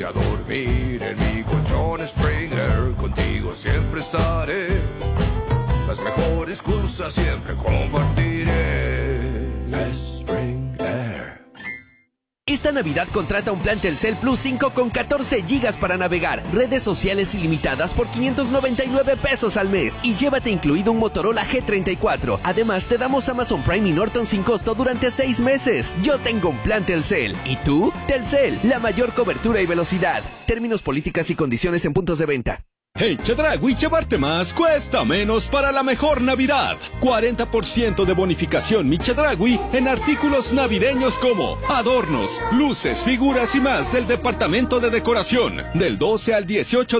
irse a dormir en mi colchón Springer. Contigo siempre estaré. Las mejores cosas siempre compartiré. Springer. Esta Navidad contrata un plan Telcel Plus 5 con 14 gigas para navegar, redes sociales ilimitadas por 599 pesos al mes y llévate incluido un Motorola G34. Además, te damos Amazon Prime y Norton sin costo durante 6 meses. Yo tengo un plan Telcel. ¿Y tú? Telcel, la mayor cobertura y velocidad. Términos, políticas y condiciones en puntos de venta. En Chedraui llevarte más cuesta menos para la mejor Navidad. 40% de bonificación Mi Chedraui en artículos navideños como adornos, luces, figuras y más del departamento de decoración. Del 12 al 18